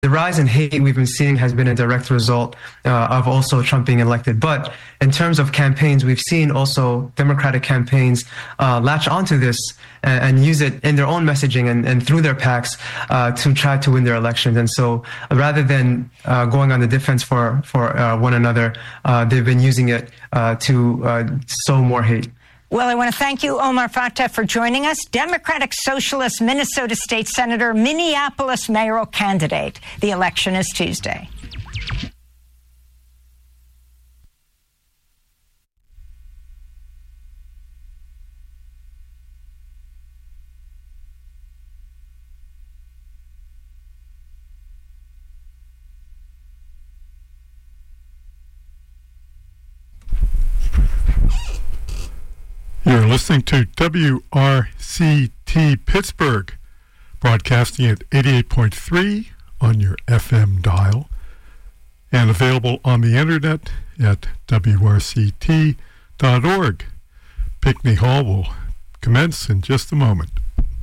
the rise in hate we've been seeing has been a direct result of also Trump being elected. But in terms of campaigns, we've seen also Democratic campaigns latch onto this and use it in their own messaging and through their PACs to try to win their elections. And so rather than going on the defense for one another, they've been using it to sow more hate. Well, I want to thank you, Omar Fateh, for joining us. Democratic Socialist Minnesota State Senator, Minneapolis mayoral candidate. The election is Tuesday. You're listening to WRCT Pittsburgh, broadcasting at 88.3 on your FM dial, and available on the internet at WRCT.org. Pinckney Hall will commence in just a moment.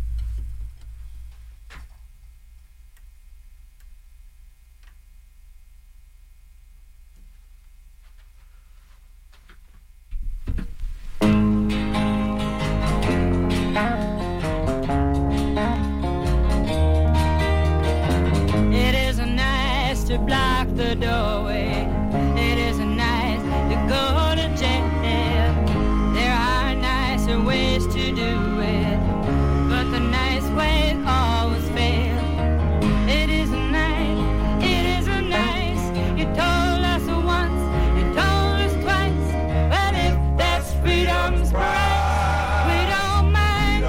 Block the doorway. It isn't nice to go to jail. There are nicer ways to do it, but the nice ways always fail. It isn't nice, it isn't nice. You told us once, you told us twice. But if that's freedom's price, we don't mind.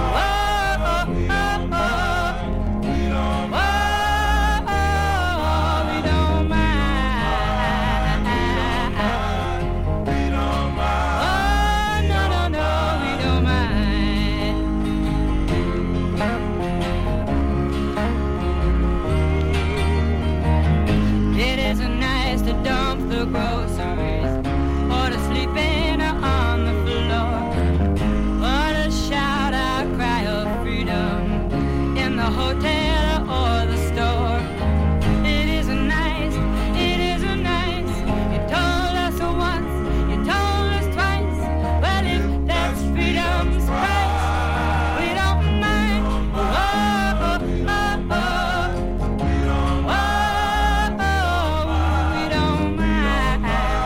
The groceries, or to sleep in or on the floor, or to shout our cry of freedom in the hotel or the store. It isn't nice, it isn't nice. You told us once, you told us twice. But if that's freedom's price, we don't mind. We don't mind.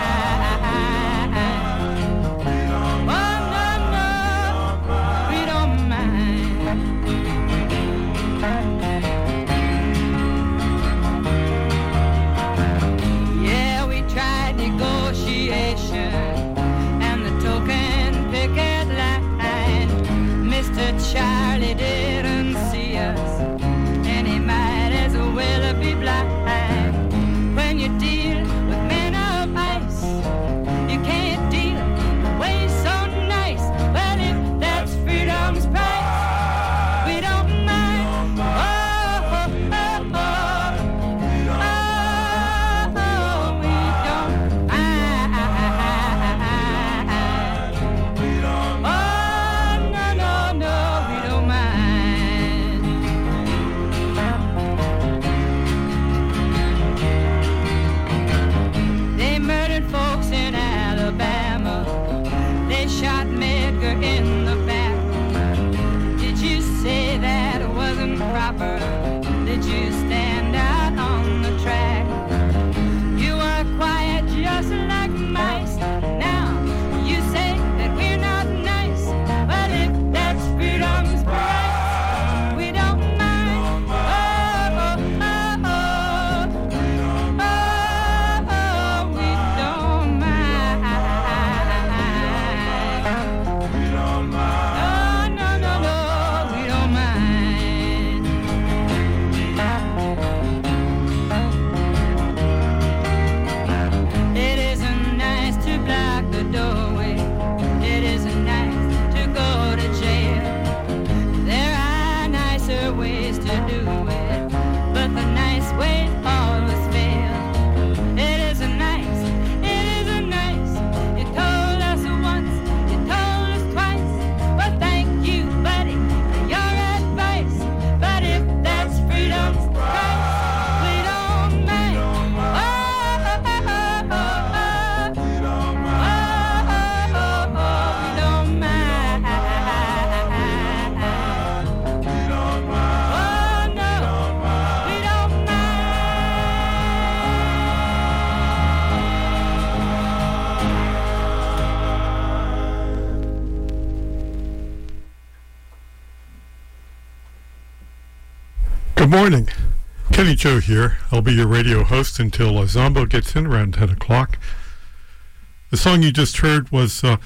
morning. Kenny Joe here. I'll be your radio host until Zombo gets in around 10 o'clock. The song you just heard was It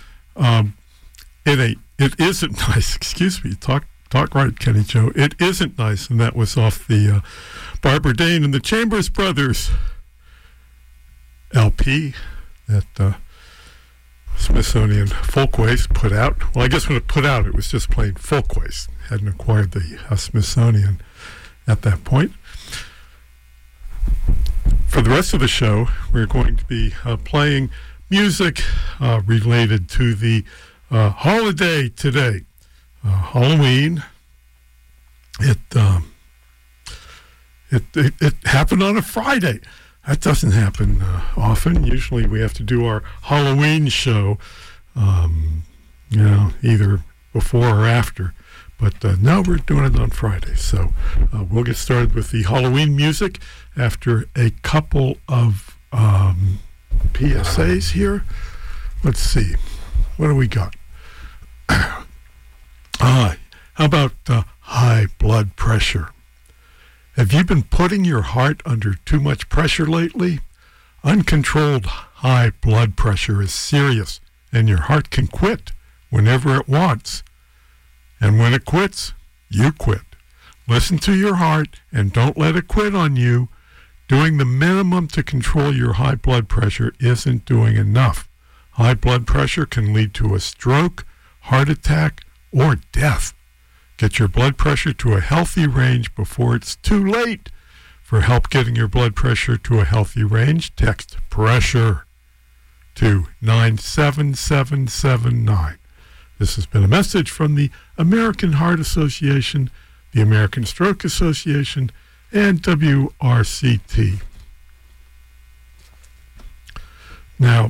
Isn't Nice. Excuse me. Talk right, Kenny Joe. It Isn't Nice. And that was off the Barbara Dane and the Chambers Brothers LP that Smithsonian Folkways put out. Well, I guess when it put out, it was just plain Folkways. Hadn't acquired the Smithsonian at that point. For the rest of the show, we're going to be playing music related to the holiday today, Halloween. It happened on a Friday. That doesn't happen often. Usually we have to do our Halloween show, either before or after. But now we're doing it on Friday. So we'll get started with the Halloween music after a couple of PSAs here. Let's see. What do we got? How about high blood pressure? Have you been putting your heart under too much pressure lately? Uncontrolled high blood pressure is serious, and your heart can quit whenever it wants. And when it quits, you quit. Listen to your heart and don't let it quit on you. Doing the minimum to control your high blood pressure isn't doing enough. High blood pressure can lead to a stroke, heart attack, or death. Get your blood pressure to a healthy range before it's too late. For help getting your blood pressure to a healthy range, text PRESSURE to 97779. This has been a message from the American Heart Association, the American Stroke Association, and WRCT. Now,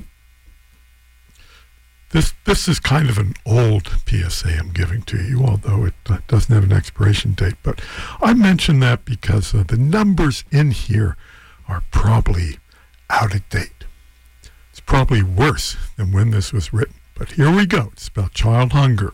this is kind of an old PSA I'm giving to you, although it doesn't have an expiration date. But I mention that because the numbers in here are probably out of date. It's probably worse than when this was written. But here we go. It's about child hunger.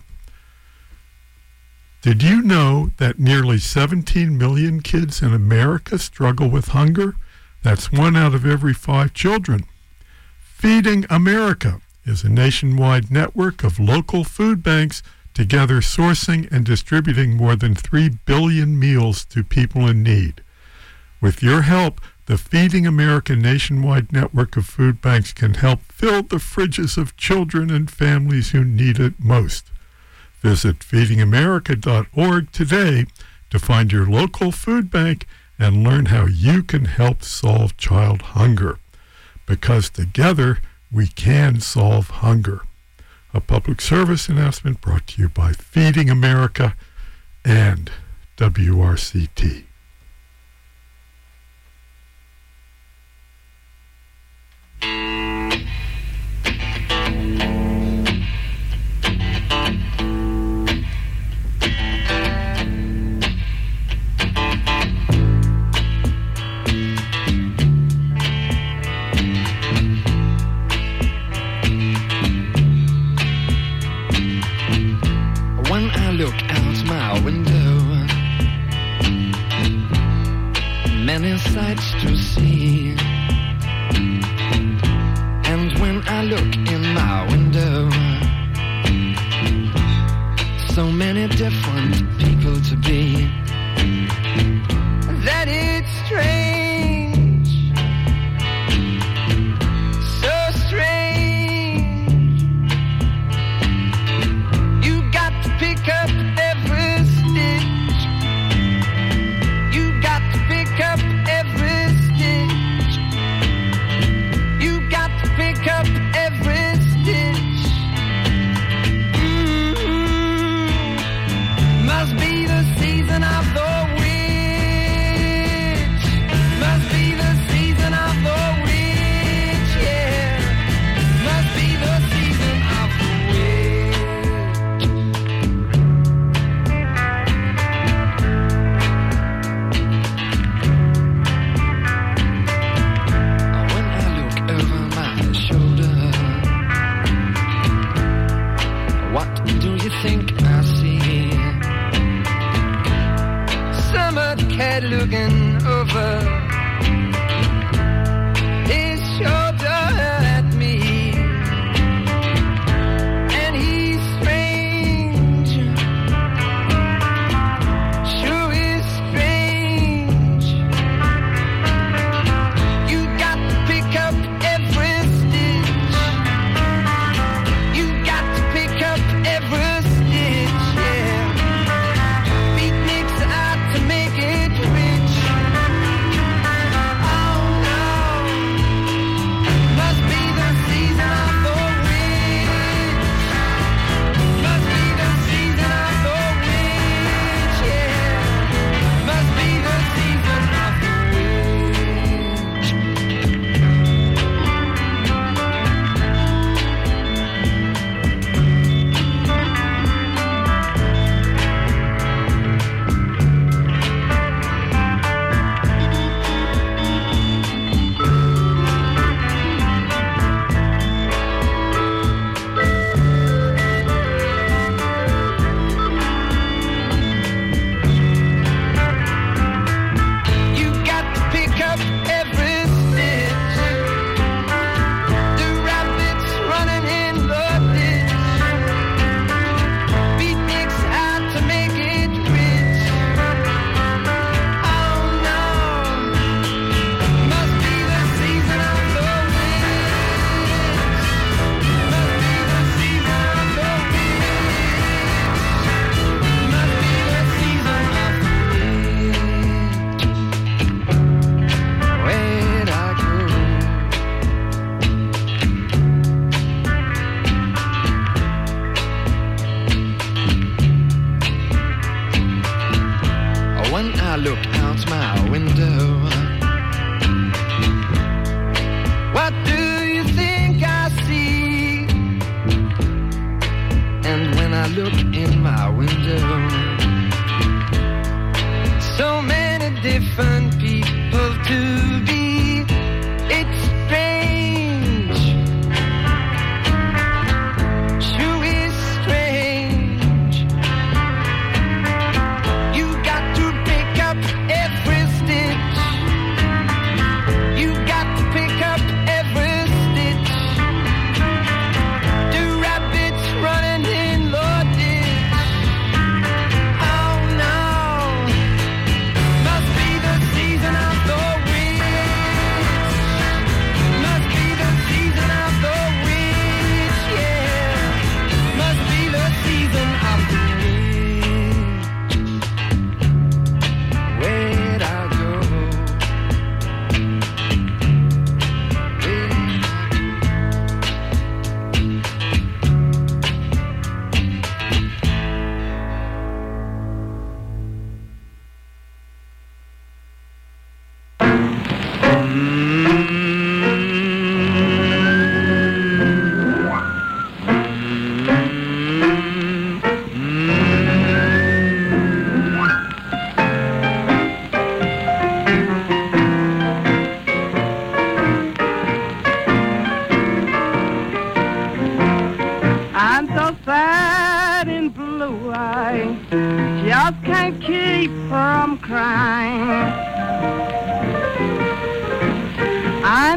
Did you know that nearly 17 million kids in America struggle with hunger? That's 1 out of every 5 children. Feeding America is a nationwide network of local food banks together sourcing and distributing more than 3 billion meals to people in need. With your help, the Feeding America nationwide network of food banks can help fill the fridges of children and families who need it most. Visit feedingamerica.org today to find your local food bank and learn how you can help solve child hunger. Because together, we can solve hunger. A public service announcement brought to you by Feeding America and WRCT. Look out my window, many sights to see. And when I look in my window, so many different people to be, that it's strange, so strange. You got to pick up every stitch. You got to pick up every stitch. You got to pick up every stitch. Must be the season of the witch.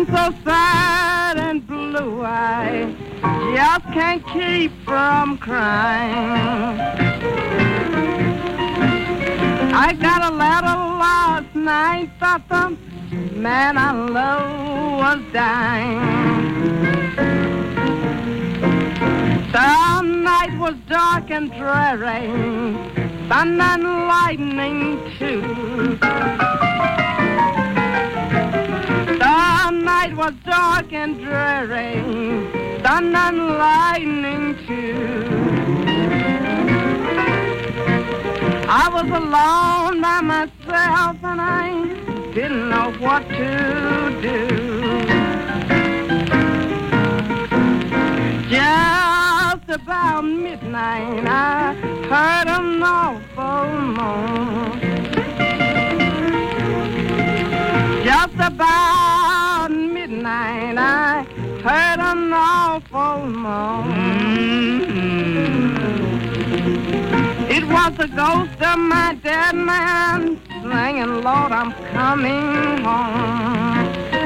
feeling so sad and blue, I just can't keep from crying. I got a letter last night that the man I love was dying. The night was dark and dreary, thunder and lightning too. The night was dark and dreary, thunder and lightning too. I was alone by myself and I didn't know what to do. Just about midnight I heard an awful moan. Just about midnight I heard an awful moan. It was the ghost of my dead man singing, Lord, I'm coming home.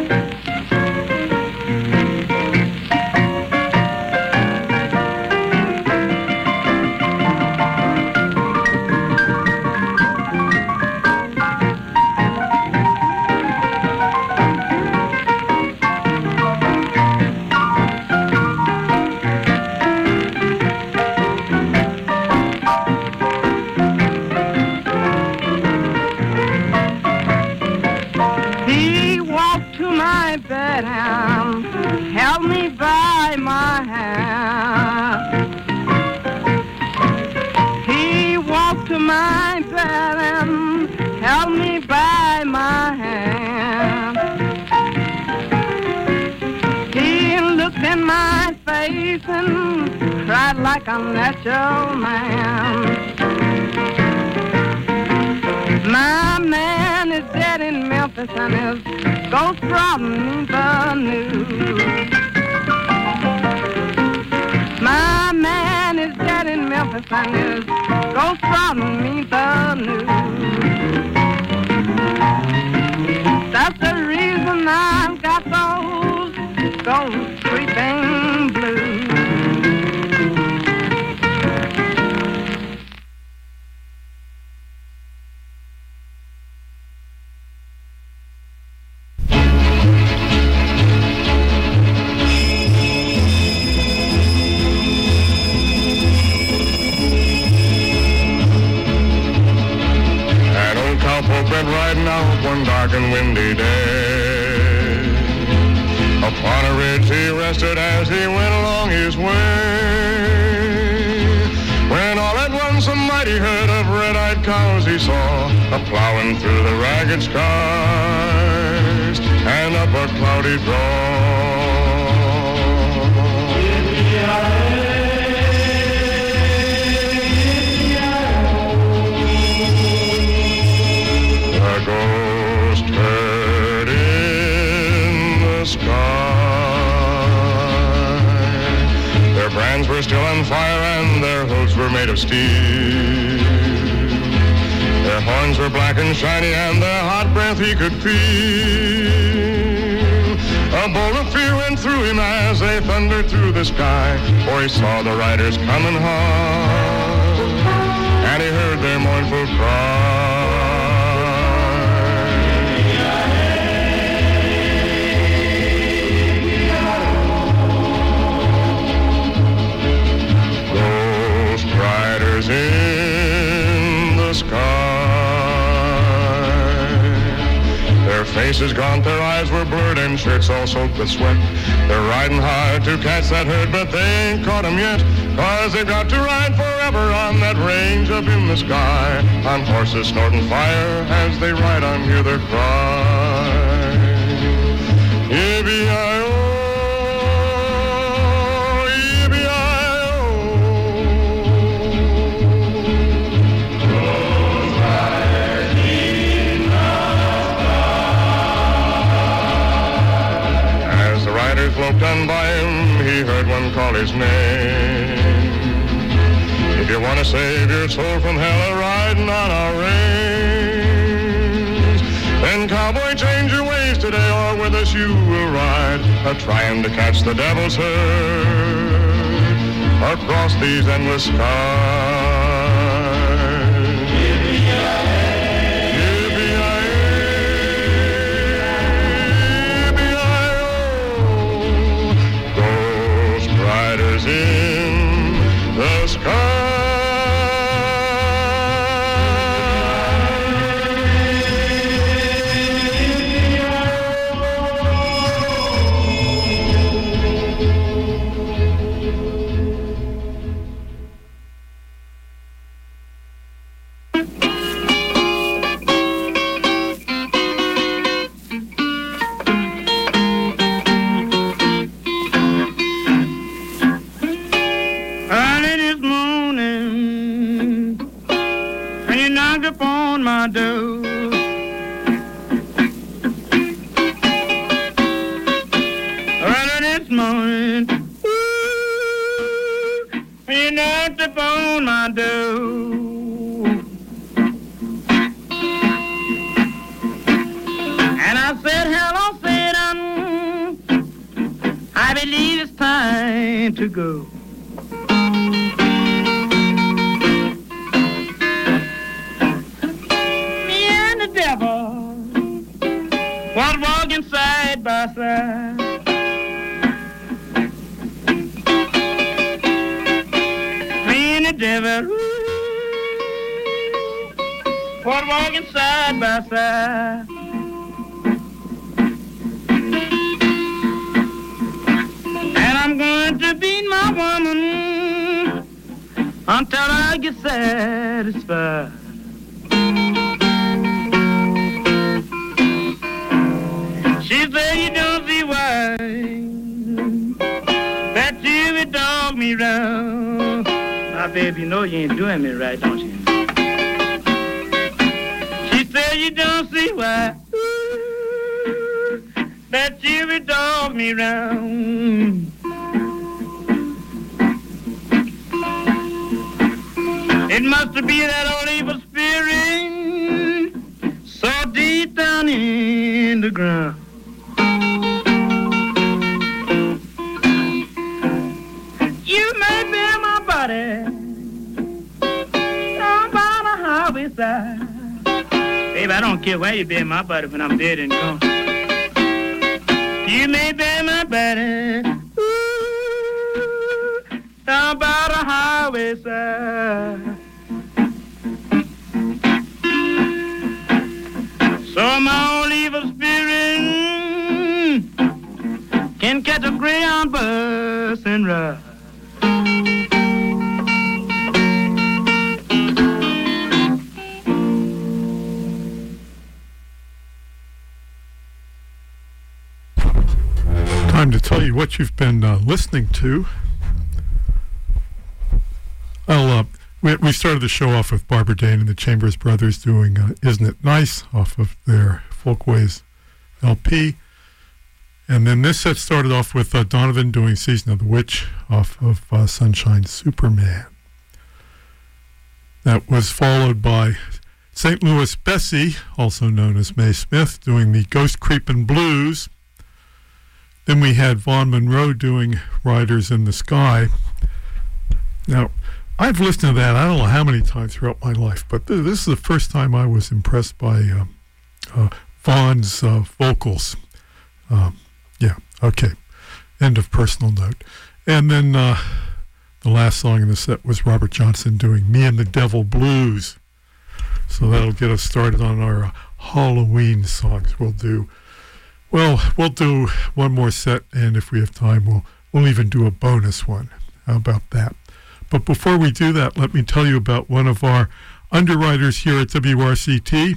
Held me by my hand. He walked to my bed and held me by my hand. He looked in my face and cried like a natural man. My man is dead in Memphis and his ghost brought me the news. My man is dead in Memphis and his ghost brought me the news. That's the reason I've got those ghost creeping blues. Been riding out one dark and windy day. Upon a ridge he rested as he went along his way. When all at once a mighty herd of red-eyed cows he saw, a-plowing through the ragged skies and up a cloudy draw. Ghost herd in the sky. Their brands were still on fire and their hooves were made of steel. Their horns were black and shiny and their hot breath he could feel. A bolt of fear went through him as they thundered through the sky, for he saw the riders coming hard and he heard their mournful cry. In the sky, their faces gaunt, their eyes were blurred, and shirts all soaked with sweat. They're riding hard to catch that herd, but they ain't caught 'em yet, 'cause they've got to ride forever on that range up in the sky, on horses snorting fire. As they ride on, hear their cry. Yippee-yi-oh, loped on by him, he heard one call his name. If you want to save your soul from hell, riding on our range, then cowboy, change your ways yesterday, or with us you will ride, trying to catch the devil's herd across these endless skies. In the sky. To go. Me and the devil was walking side by side. Me and the devil was walking side by side. I'm going to beat my woman until I get satisfied. She said you don't see why that you would dog me round. Now, baby, you know you ain't doing me right, don't you? She said you don't see why that you would dog me round. It must be that old evil spirit so deep down in the ground. You may be my body down by the highway side. Baby, I don't care where you bury my body when I'm dead and gone. You may bury my body down by the highway side. So my old evil spirit can catch a Greyhound bus and ride. Time to tell you what you've been listening to. We started the show off with Barbara Dane and the Chambers Brothers doing Isn't It Nice off of their Folkways LP. And then this set started off with Donovan doing Season of the Witch off of Sunshine Superman. That was followed by St. Louis Bessie, also known as Mae Smith, doing the Ghost Creepin' Blues. Then we had Vaughn Monroe doing Riders in the Sky. Now, I've listened to that I don't know how many times throughout my life, but this is the first time I was impressed by Vaughn's vocals. Yeah, okay. End of personal note. And then the last song in the set was Robert Johnson doing Me and the Devil Blues. So that'll get us started on our Halloween songs. We'll do one more set, and if we have time, we'll even do a bonus one. How about that? But before we do that, let me tell you about one of our underwriters here at WRCT.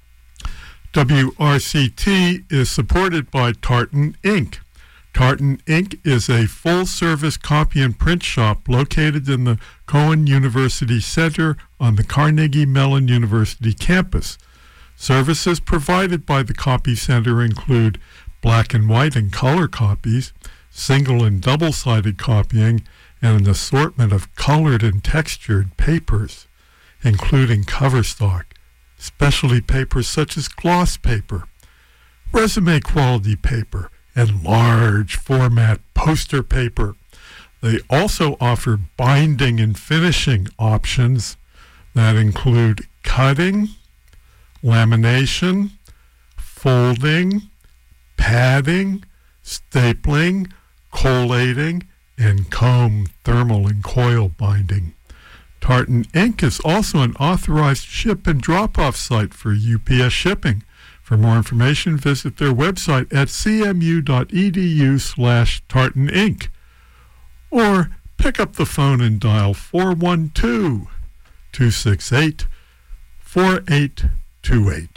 WRCT is supported by Tartan Inc. Tartan Inc. is a full-service copy and print shop located in the Cohen University Center on the Carnegie Mellon University campus. Services provided by the Copy Center include black and white and color copies, single and double-sided copying, and an assortment of colored and textured papers, including cover stock, specialty papers such as gloss paper, resume quality paper, and large format poster paper. They also offer binding and finishing options that include cutting, lamination, folding, padding, stapling, collating, and comb, thermal, and coil binding. Tartan Inc. is also an authorized ship and drop-off site for UPS shipping. For more information, visit their website at cmu.edu/Tartan Inc. Or pick up the phone and dial 412-268-4828.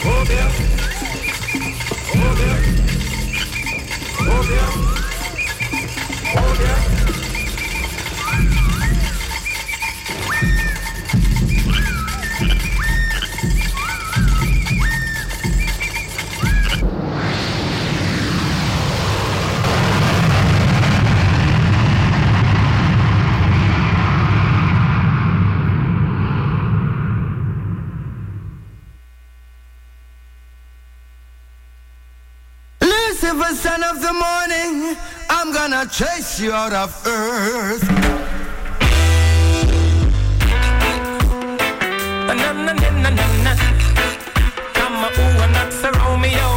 Lucifer, son of the morning, I'm gonna chase you out of earth. Na na na na na na. I'm a ooh and that's a Romeo.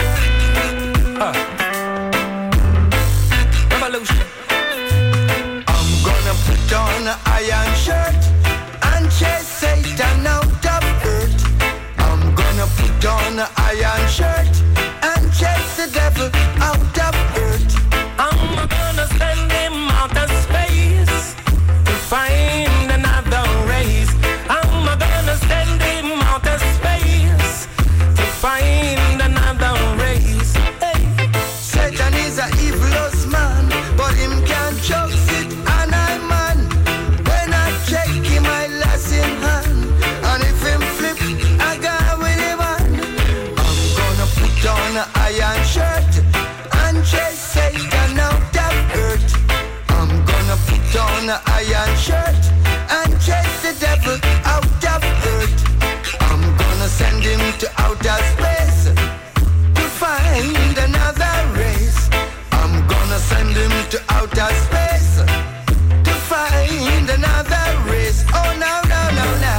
Revolution. I'm gonna put on an iron shirt and chase Satan out of earth. I'm gonna put on an iron shirt and chase the devil out of earth. I'm gonna send him out of space to find another race. I'm gonna send him out of space to find another race. Hey. Satan is a evilous man, but him can't choke it, and I man. When I check him, I last in hand, and if him flip, I go with him on. I'm gonna put on an iron shirt and chase Satan out of earth. I'm gonna put on an iron shirt and chase the devil out of earth. I'm gonna send him to outer space to find another race. I'm gonna send him to outer space to find another race. Oh no, no, no, no.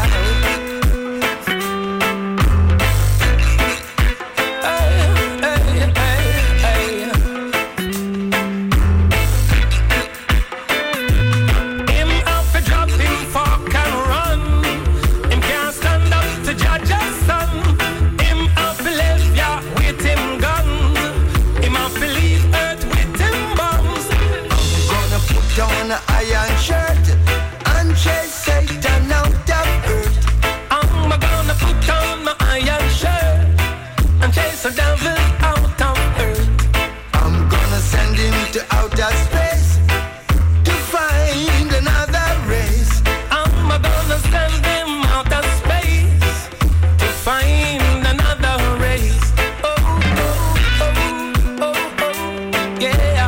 Him have to drop him fork and run. Him can't stand up to judge his son. Him have to live ya with him guns. Him have to leave earth with him bombs. I'm gonna put on an iron shirt and chase Satan out of earth. I'm gonna put on my iron shirt and chase the devil out of earth. I'm gonna send him to outer space to find another race. I'm gonna send him out of space to find another race. Oh, oh, oh, oh, oh, yeah.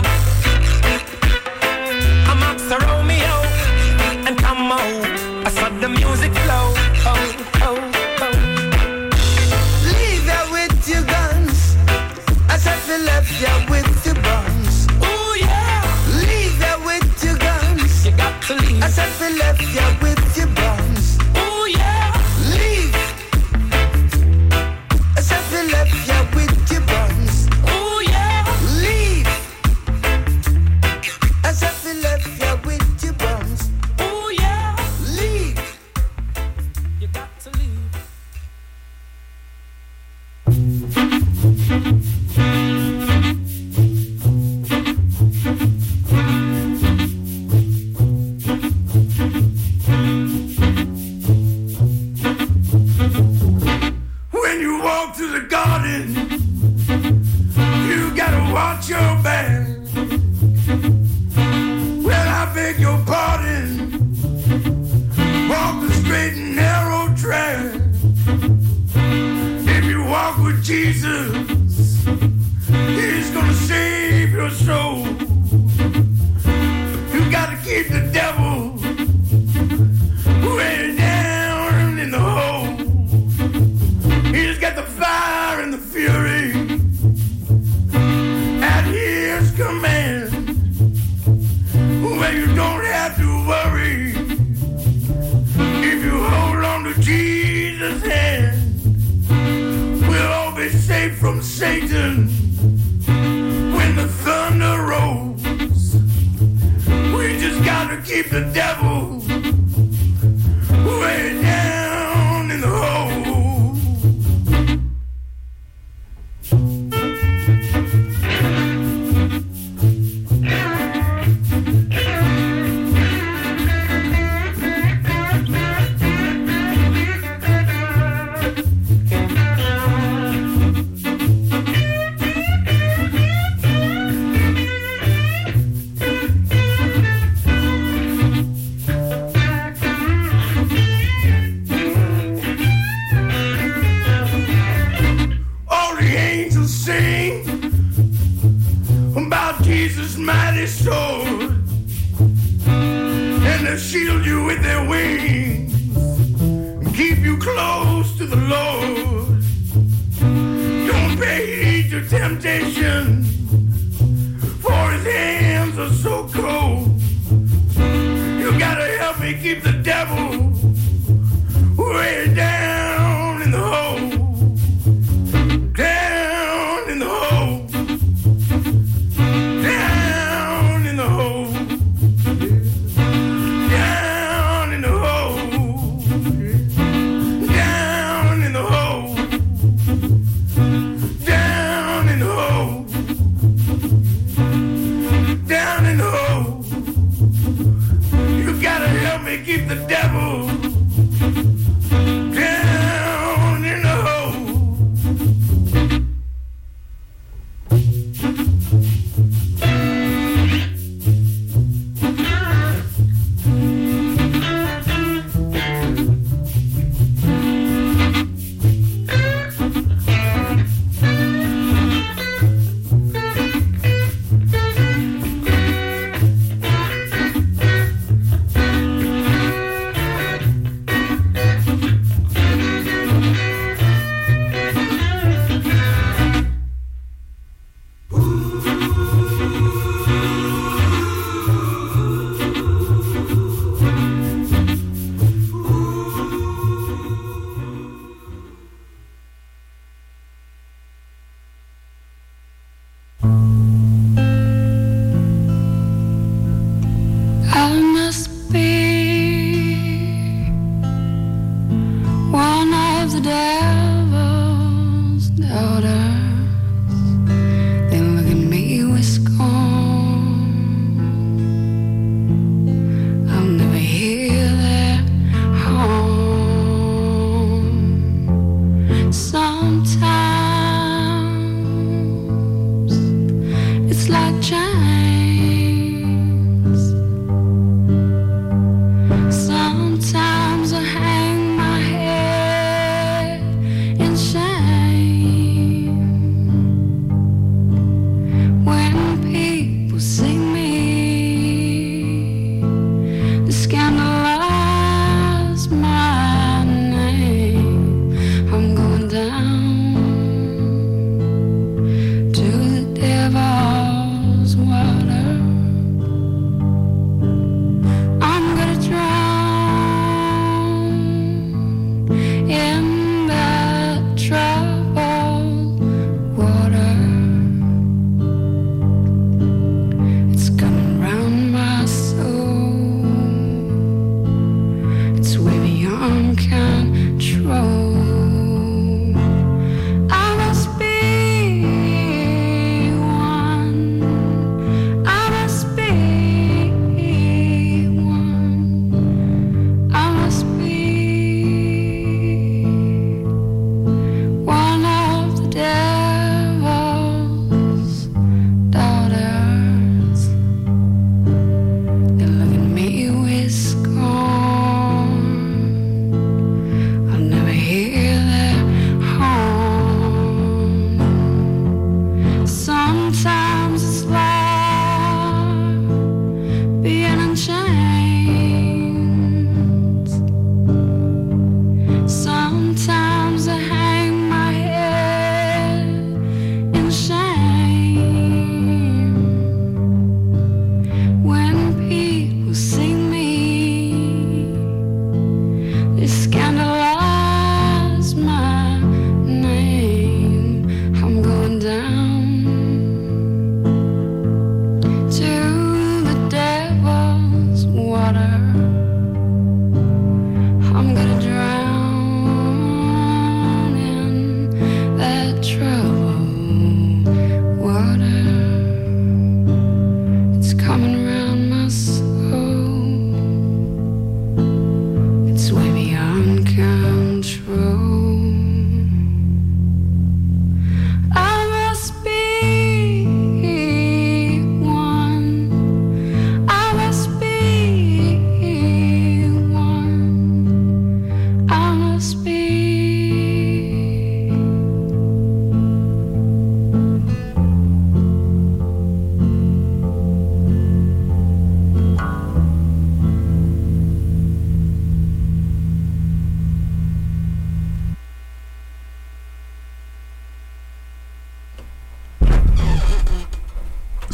I'm Max Romeo and come on. I saw the music flow. Oh, oh, oh. Leave ya with your guns. I said we left ya with your bombs. Oh, yeah. Leave ya with your guns. You got to leave. I said we left ya with your bombs. Oh, yeah. Leave. I said we left ya with your bombs. Oh, yeah. Leave. I said we left ya with your bombs. Oh, yeah. Leave. You got to leave. When you walk through the garden, you gotta watch your back. Well, I beg your pardon. Walk the straight and narrow track. If you walk with Jesus, He's gonna save your soul. You gotta keep the devil way down in the hole. He's got the fire and the fury at his command. Well, you don't have to worry if you hold on to Jesus' hand. We'll all be safe from Satan when the thunder rolls. We just gotta keep the devil way down in the hole. temptation, for his hands are so cold. You gotta help me keep the devil way down in the hole. Down in the hole. Down in the hole. Down in the hole. Down in the hole. Down in the hole. Down in the hole. You gotta help me keep the devil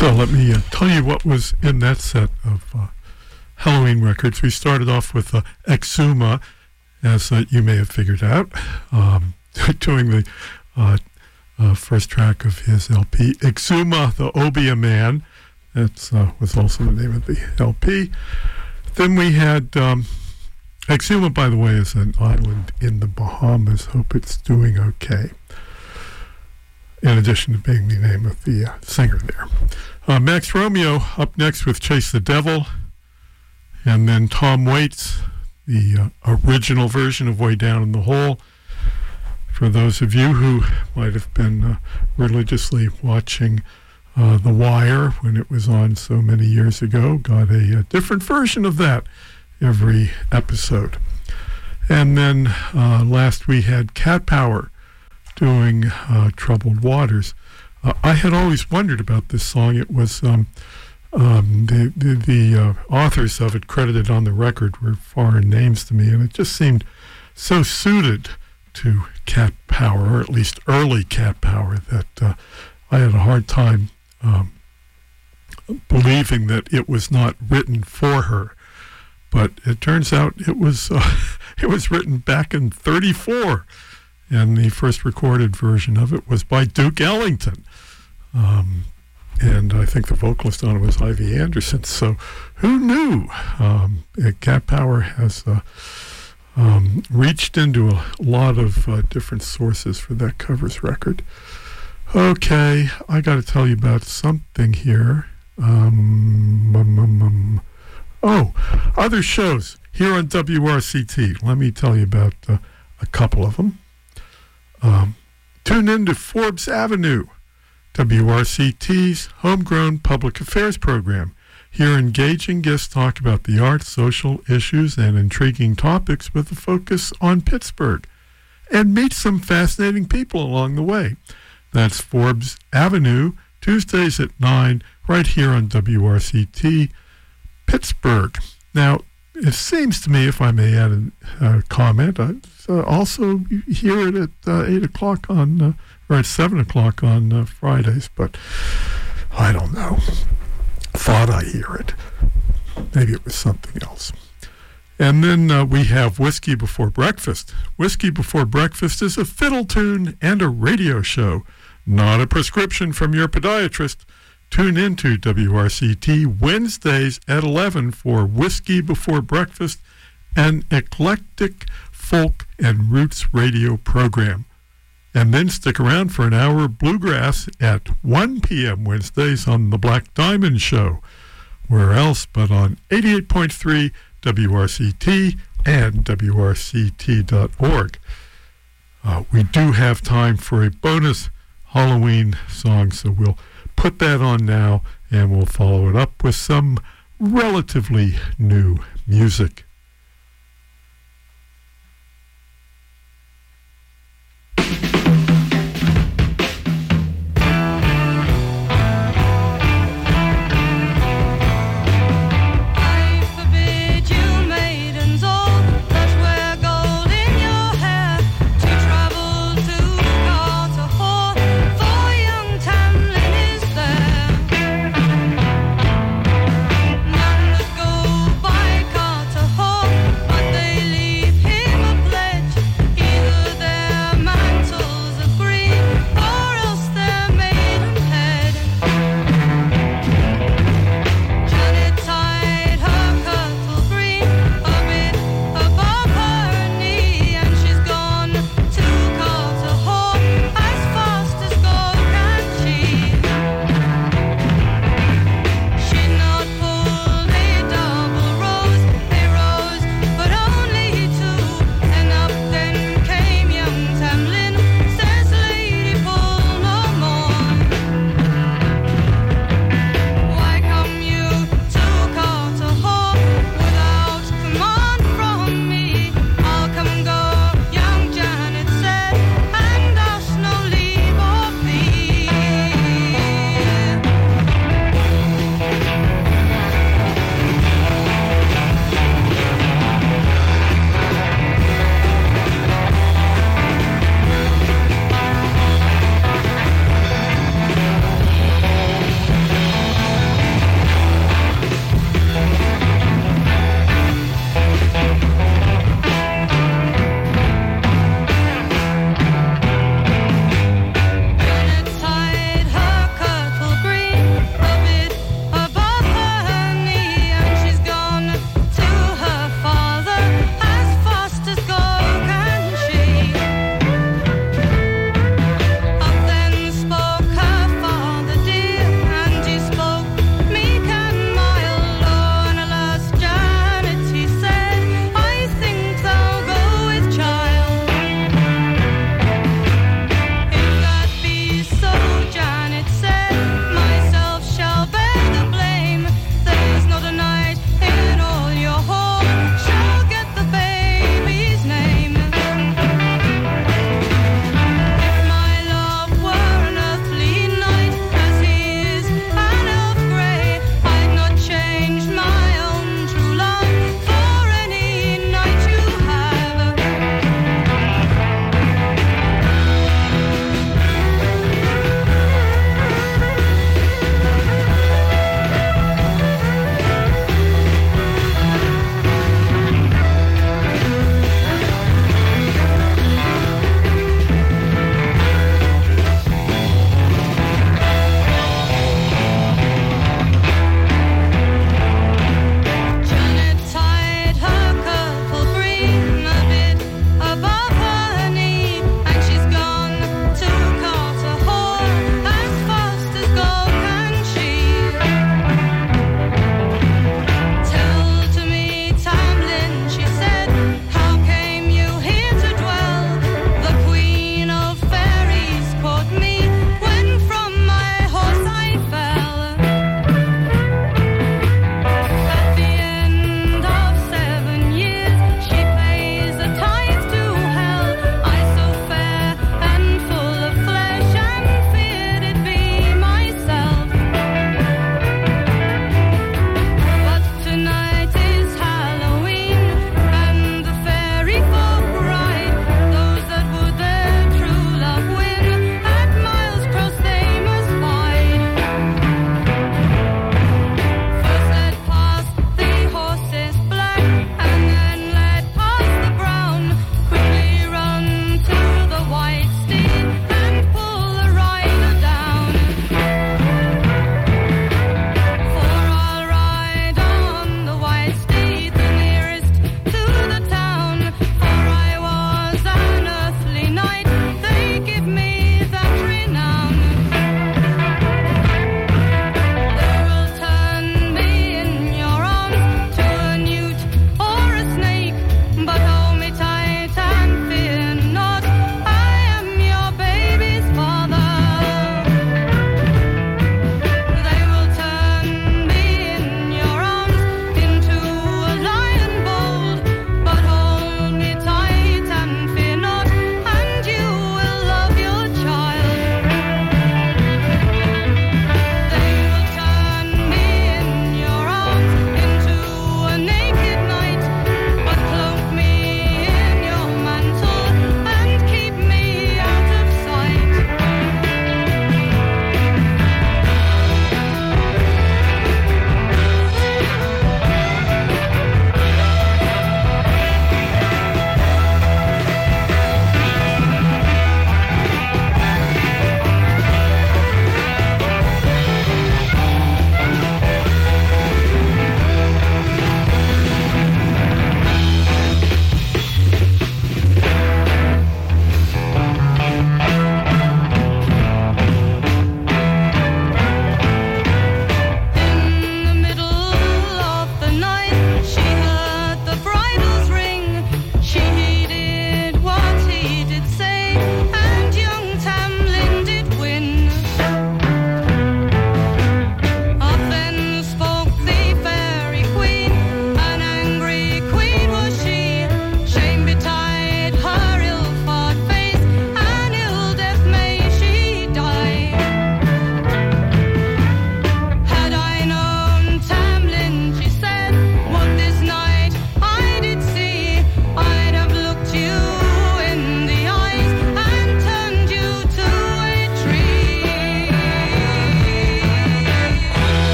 So let me tell you what was in that set of Halloween records. We started off with Exuma, as you may have figured out, doing the first track of his LP, Exuma, the Obia Man. That was also the name of the LP. Then we had Exuma, by the way, is an island in the Bahamas. Hope it's doing okay, in addition to being the name of the singer there. Max Romeo up next with Chase the Devil, and then Tom Waits, the original version of Way Down in the Hole. For those of you who might have been religiously watching The Wire when it was on so many years ago, got a different version of that every episode. And then last we had Cat Power doing Troubled Waters. I had always wondered about this song. It was the authors of it credited on the record were foreign names to me, and it just seemed so suited to Cat Power, or at least early Cat Power, that I had a hard time believing that it was not written for her. But it turns out it was written back in '34. And the first recorded version of it was by Duke Ellington. And I think the vocalist on it was Ivy Anderson. So who knew? Cat Power has reached into a lot of different sources for that covers record. Okay, I got to tell you about something here. Other shows here on WRCT. Let me tell you about a couple of them. Tune in to Forbes Avenue, WRCT's homegrown public affairs program. Hear engaging guests talk about the arts, social issues, and intriguing topics with a focus on Pittsburgh. And meet some fascinating people along the way. That's Forbes Avenue, Tuesdays at 9, right here on WRCT, Pittsburgh. Now, it seems to me, if I may add a comment, also hear it at 8 o'clock or at 7 o'clock on Fridays, but I don't know. Thought I hear it. Maybe it was something else. And then we have Whiskey Before Breakfast. Whiskey Before Breakfast is a fiddle tune and a radio show, not a prescription from your podiatrist. Tune into WRCT Wednesdays at 11 for Whiskey Before Breakfast, an eclectic folk and roots radio program. And then stick around for an hour of bluegrass at 1 p.m. Wednesdays on The Black Diamond Show. Where else but on 88.3 WRCT and WRCT.org. We do have time for a bonus Halloween song, so we'll put that on now, and we'll follow it up with some relatively new music. None that go by Carter Hall.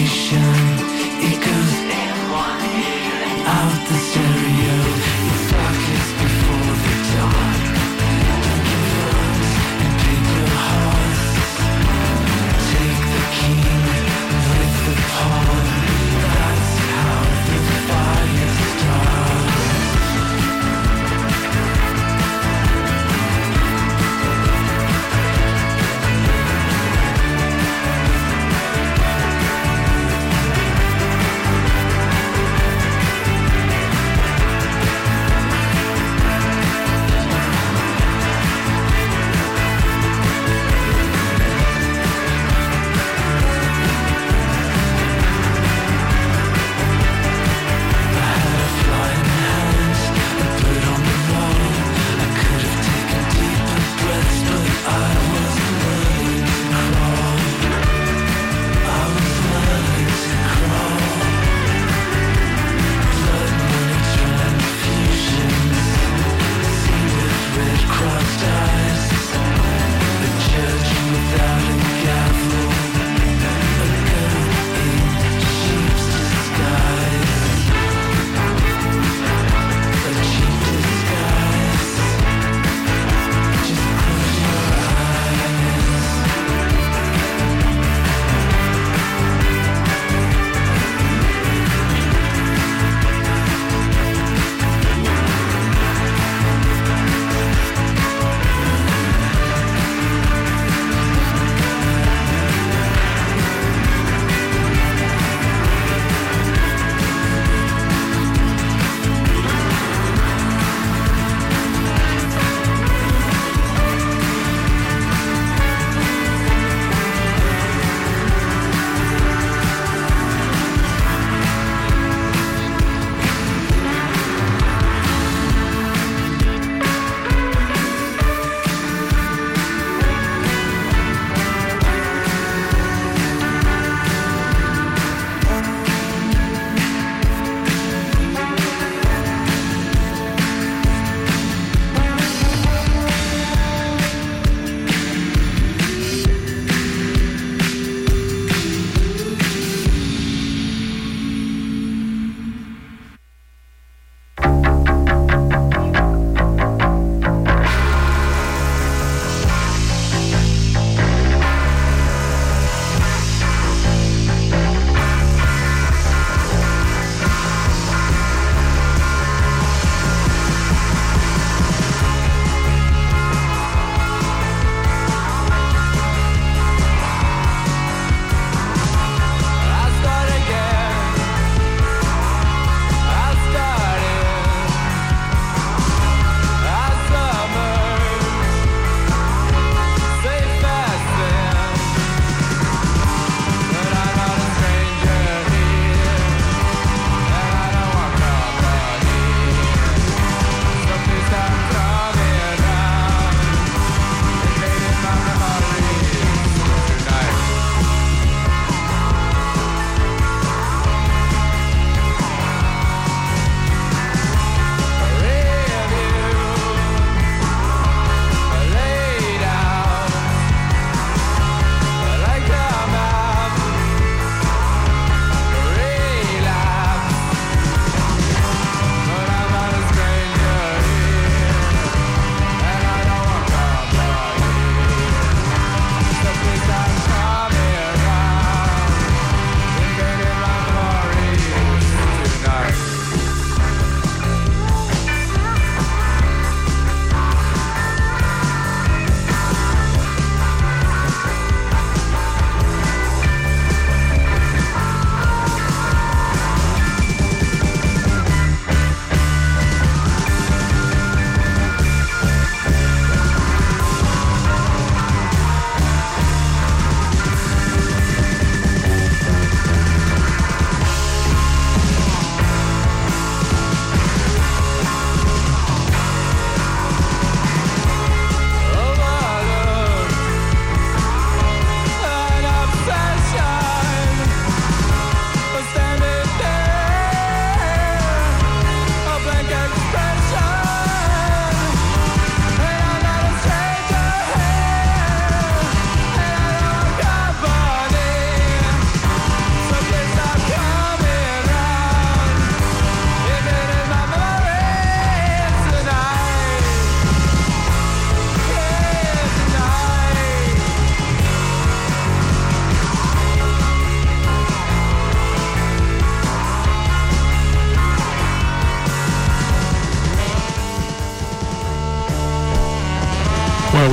station. It goes in one ear and out the stereo. It's darkest before the dawn. Guns and paper hearts. Take the king with the pawn. That's how the fire starts.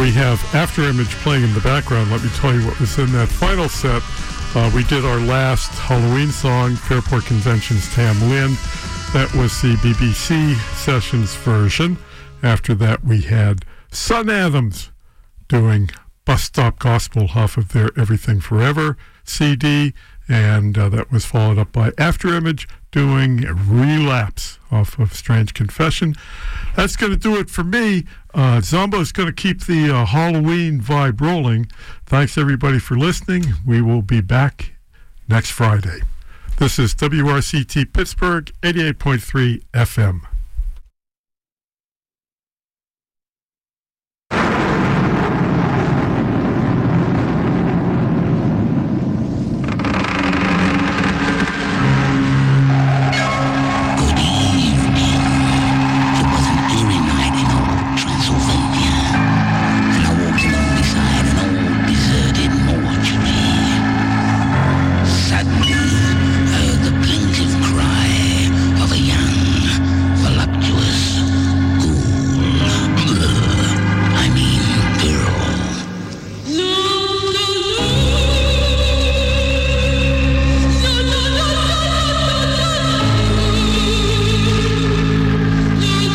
we have After Image playing in the background. Let me tell you what was in that final set. We did our last Halloween song, Fairport Convention's Tam Lin. That was the BBC Sessions version. After that, we had Sun Adams doing Bus Stop Gospel off of their Everything Forever CD, and that was followed up by After Image doing Relapse off of Strange Confession. That's going to do it for me. Zombo's going to keep the Halloween vibe rolling. Thanks, everybody, for listening. We will be back next Friday. This is WRCT Pittsburgh, 88.3 FM.